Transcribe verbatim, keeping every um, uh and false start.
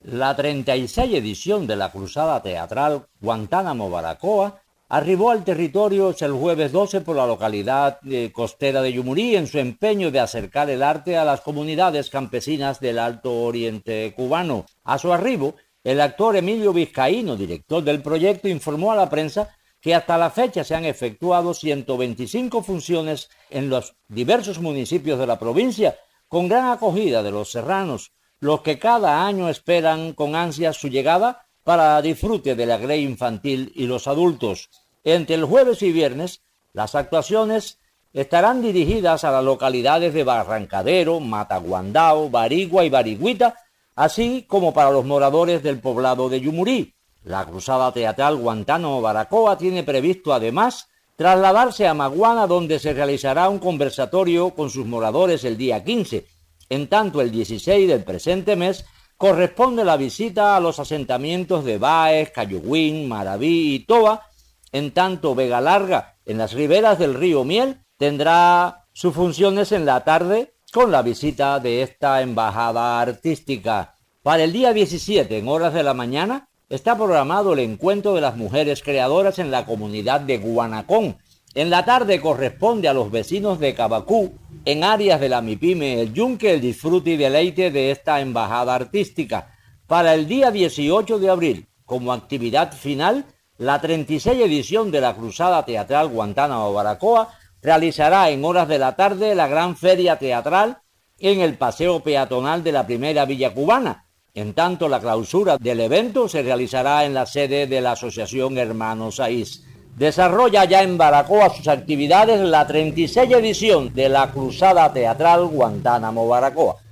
La treinta y seis edición de la cruzada teatral Guantánamo Baracoa arribó al territorio el jueves doce por la localidad eh, costera de Yumurí en su empeño de acercar el arte a las comunidades campesinas del Alto Oriente cubano. A su arribo, el actor Emilio Vizcaíno, director del proyecto, informó a la prensa que hasta la fecha se han efectuado ciento veinticinco funciones en los diversos municipios de la provincia, con gran acogida de los serranos, los que cada año esperan con ansias su llegada para disfrute de la grey infantil y los adultos. Entre el jueves y viernes, las actuaciones estarán dirigidas a las localidades de Barrancadero, Mataguandao, Barigua y Barigüita, así como para los moradores del poblado de Yumurí. La cruzada teatral Guantánamo Baracoa tiene previsto además trasladarse a Maguana, donde se realizará un conversatorio con sus moradores el día quince. En tanto, el dieciséis del presente mes corresponde la visita a los asentamientos de Báez, Cayuguín, Maraví y Toba. En tanto, Vega Larga, en las riberas del río Miel, tendrá sus funciones en la tarde con la visita de esta embajada artística. Para el día diecisiete, en horas de la mañana, está programado el encuentro de las mujeres creadoras en la comunidad de Guanacón. En la tarde corresponde a los vecinos de Cabacú, en áreas de la MIPYME El Yunque, el disfrute y deleite de esta embajada artística. Para el día dieciocho de abril, como actividad final, la treinta y seis edición de la cruzada teatral Guantánamo Baracoa realizará en horas de la tarde la gran feria teatral en el paseo peatonal de la primera villa cubana. En tanto, la clausura del evento se realizará en la sede de la Asociación Hermanos Saiz. Desarrolla ya en Baracoa sus actividades la treinta y seis edición de la cruzada teatral Guantánamo Baracoa.